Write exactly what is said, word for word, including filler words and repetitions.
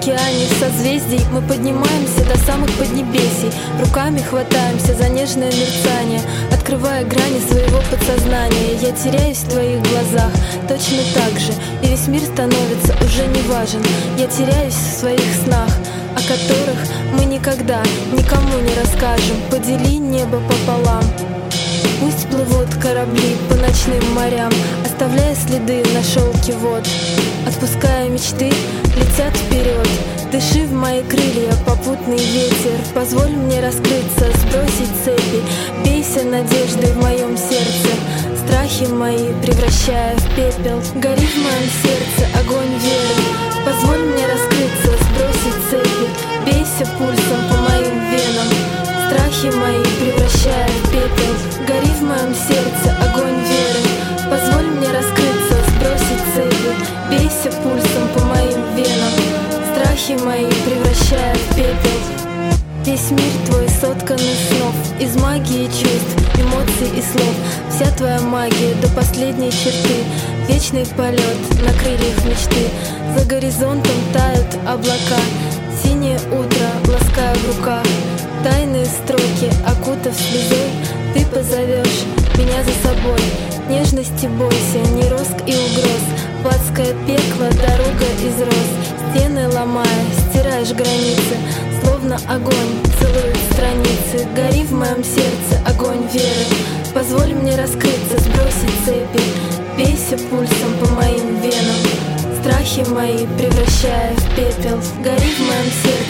океане созвездий мы поднимаемся до самых поднебесий. Руками хватаемся за нежное мерцание, открывая грани своего подсознания. Я теряюсь в твоих глазах точно так же, и весь мир становится уже не важен. Я теряюсь в своих снах, о которых мы никогда никому не расскажем. Подели небо пополам. Пусть плывут корабли по ночным морям, оставляя следы на шелке вод. Отпуская мечты, летят вперед. Дыши в мои крылья, попутный ветер. Позволь мне раскрыться, сбросить цепи. Бейся надеждой в моем сердце, страхи мои превращая в пепел. Гори в моем сердце огонь веры. Позволь мне раскрыться, сбросить цепи. Бейся пульсом по моим венам, страхи мои превращая в пепел. Гори в моем сердце огонь веры. Позволь мне раскрыться, сбросить цепи. Бейся пульсом по моим венам, страхи мои превращая в пепел. Весь мир твой соткан из снов, из магии чувств, эмоций и слов. Вся твоя магия до последней черты, вечный полет на крыльях мечты. За горизонтом тают облака, синее утро лаская в руках. Тайные строки, окутав слезой, ты позовешь меня за собой. Нежности бойся, не роск и угроз, в адское пекло дорога из роз. Стены ломая, стираешь границы, словно огонь целует страницы. Гори в моем сердце огонь веры. Позволь мне раскрыться, сбросить цепи. Бейся пульсом по моим венам, страхи мои превращая в пепел. Гори в моем сердце